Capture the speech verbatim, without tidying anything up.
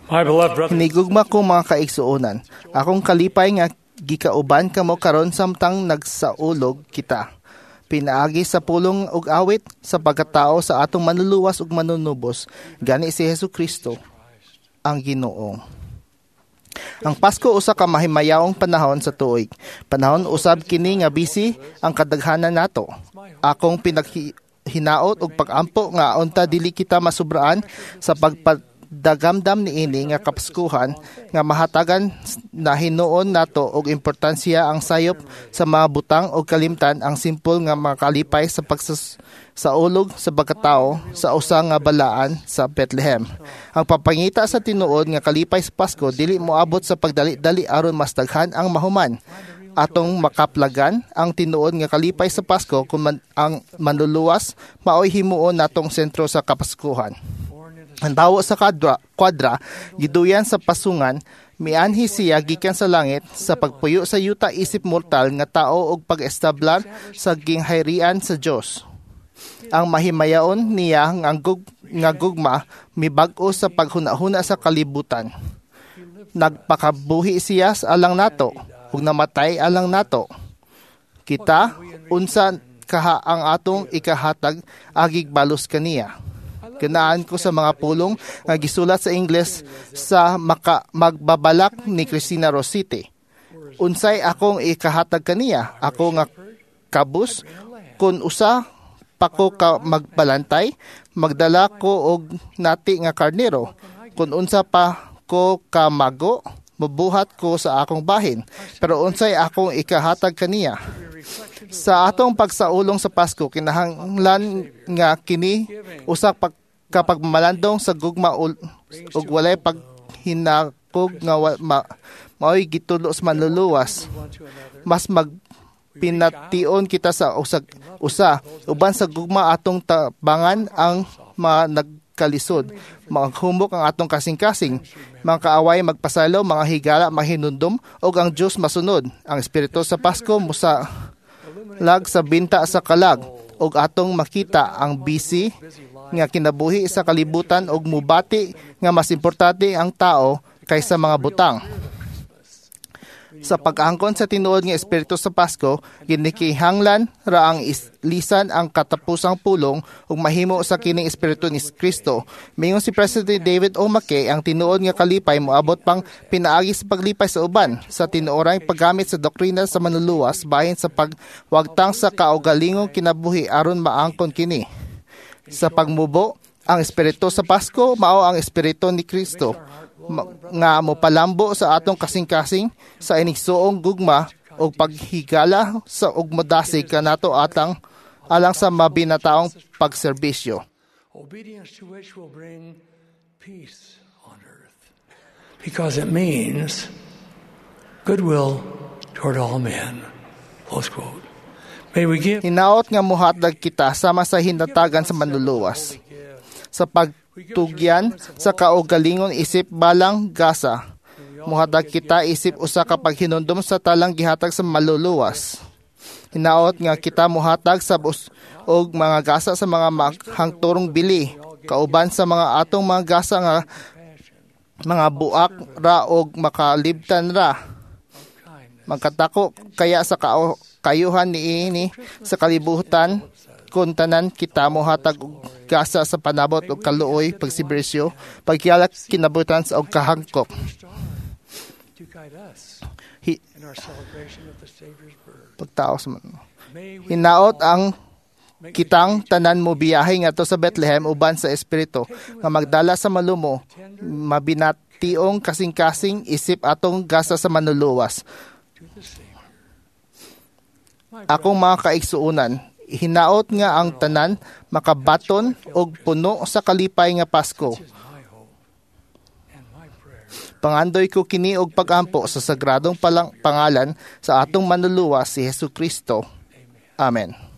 My beloved brother, Hinigugma ko mga kaigsuonan, akong kalipay nga gikauban kamo karon samtang nagsaulog kita. Pinaagi sa pulong ug awit sa pagkatao sa atong manluluwas ug manunubos, gani si Hesukristo ang Ginoo. Ang Pasko usa ka mahimayawong panahon sa tuig. Panahon usab kini nga busy ang kadaghanan nato. Akong pinaghinaot og pag-ampo nga unta dili kita masubraan sa pagpadagamdam niini nga kapaskuhan nga mahatagan na hinuon nato og importansya ang sayop sa mga butang og kalimtan ang simpol nga makalipay sa pagsas sa ulog sa pagkatao sa usa nga balaan sa Bethlehem. Ang papangita sa tinuod nga kalipay sa Pasko dili moabot sa pagdali-dali aron mas daghan ang mahuman. Atong makaplagan ang tinuod nga kalipay sa Pasko kung man, ang manluluwas maoy himuon natong sentro sa kapaskuhan. Ang tawo sa kwadra, kwadra giduyan sa pasungan, mianhi siya gikan sa langit sa pagpuyo sa yuta isip mortal nga tao og pag-establar sa ginghayrian sa Dios. Ang mahimayaon niya nga, gug, nga gugma mibag-o sa paghuna-huna sa kalibutan. Nagpakabuhi siya sa alang nato ug namatay alang nato. Kita unsa kaha ang atong ikahatag agig balos kaniya. Ganaan ko sa mga pulong nga gisulat sa Ingles sa maka, magbabalak ni Cristina Rossetti. Unsay akong ikahatag kaniya? Ako nga kabus kun usa pa ko ka magbalantay, magdala ko og nati nga karnero. Kung unsa pa ko ka mago, mabuhat ko sa akong bahin. Pero unsay akong ikahatag kaniya? Sa atong pagsaulong sa Pasko, kinahanglan nga kini usa pag kapag malandong sa gugma ug walay paghinakog nga ma, maoy gitulo sa manluluwas. Mas mag pination kita sa usag usa uban sa gugma atong tabangan ang mga nagkalisod, maghumok ang atong kasing-kasing, mga kaaway magpasalo, mga higala mahinundom og ang Dios masunod. Ang espiritu sa Pasko musa lag sa binta sa kalag og atong makita ang busy nga kinabuhi sa kalibutan og mubati nga mas importante ang tao kaysa mga butang. Sa pag-angkon sa tinuod nga espiritu sa Pasko, ginikihanglan ra ang lisan ang katapusang pulong ug mahimo sa kining espiritu ni Kristo. Mingon si President David O. McKay, ang tinuod nga kalipay moabot pang pinaagi sa paglipay sa uban sa tinuorang paggamit sa doktrina sa manluluwas bahin sa pagwagtang sa kaugalingong kinabuhi aron maangkon kini. Sa pagmubo, ang espiritu sa Pasko mao ang espiritu ni Kristo nga mopalambo sa atong kasing-kasing sa inigsuong gugma o paghigala sa ugmadasig kanato atang alang sa mabinataong pagserbisyo. obedience to which will bring peace on earth, because it means goodwill toward all men. Close quote. May we give Hinaot nga muhatag kita sama sa hinatagan sa manluluwas. Sa pagtugyan sa kaugalingon isip balang gasa, muhatag kita isip usa ka paghinundom sa talang gihatag sa maluluwas. Hinaot nga kita muhatag sa bus og mga gasa sa mga hangturong bili, kauban sa mga atong mga gasa nga mga buak ra og makalibtan ra. Magkatako kaya sa kao kayuhan niini sa kalibutan kung tanan kita mohatag og gasa sa panabot og kaluoy pagsibersyo pagkiyala kinabutan sa og kahangkop. Hi, pagtaos man. Hinaot ang kitang tanan mo biyahe ngadto sa Bethlehem uban sa espiritu nga magdala sa malumo mabinationg kasing-kasing isip atong gasa sa manluluwas. Akong mga kaigsuunan, hinaot nga ang tanan makabaton og puno sa kalipay nga Pasko. Pangandoy ko kini og pag-ampo sa sagradong palang pangalan sa atong manluluwas si Hesukristo. Amen.